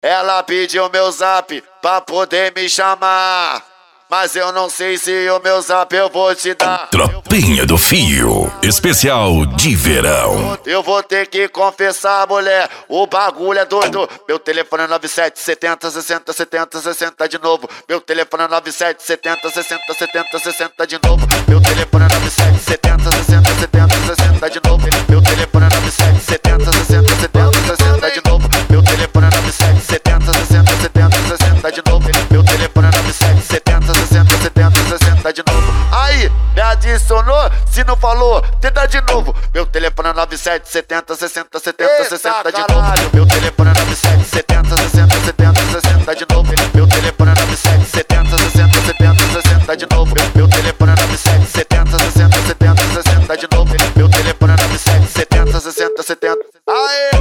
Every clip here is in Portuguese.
Ela pediu meu zap pra poder me chamar, mas eu não sei se o meu zap eu vou te dar. Tropinha do Fio, especial de verão. Eu vou ter que confessar, mulher, o bagulho é doido. Meu telefone é 97 70 60 70 60 de novo. Meu telefone é 97 70 60 70 60 de novo. Meu telefone é 97 70 60 70 60 de novo. Meu telefone é 97 70 60 70 60 de novo. Meu telefone é 97 70 60 70 60 de novo. Meu telefone é 97 70 60 70 60 de novo. Aí, me adicionou? Se não falou, tenta de novo. Meu telefone é 97 70 60 70 60 de novo. Meu telefone é 97 70 60 70 60 de novo. Meu telefone é 97 70 60 70 60 de novo. Meu telefone é 97 70 60 70 60 de novo. Meu telefone é 97 70 60 70. Aê!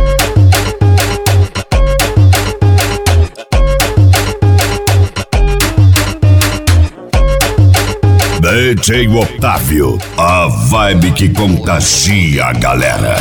DJ Otávio, a vibe que contagia a galera.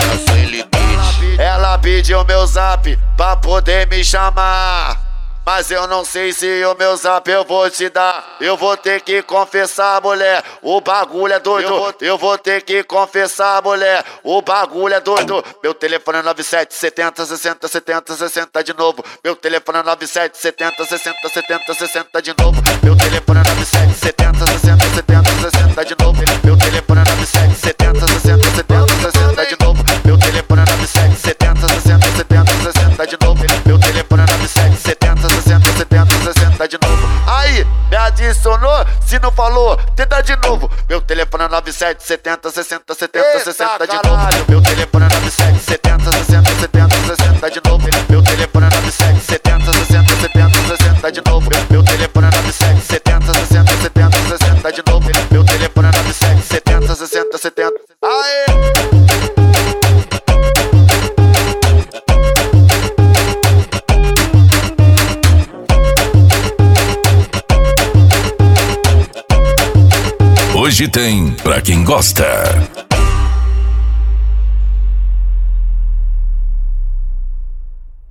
Ela pediu meu zap pra poder me chamar, mas eu não sei se o meu zap eu vou te dar. Eu vou ter que confessar, mulher, o bagulho é doido. Eu vou ter que confessar, mulher, o bagulho é doido. Meu telefone é 97 70 60 70 60 de novo. Meu telefone é 97 70 60 70 60 de novo. Meu telefone é 97 70 60 70 60 de novo. Meu telefone é 97 70 60 70 60 de novo. Meu telefone é 97 70 60 70 60 de novo. Meu telefone é 97 70 60 70 60 de novo. Aí, me adicionou? Se não falou, tenta de novo. Meu telefone é 97 70 60 70 60 de novo. Meu telefone é 97 70 60 70 60 de novo. Meu telefone é 97 70 60 70 60 de novo. Meu telefone é 97 70 60 70 60 de novo. Meu telefone é 97 70 60 70. Aê! Hoje tem pra quem gosta.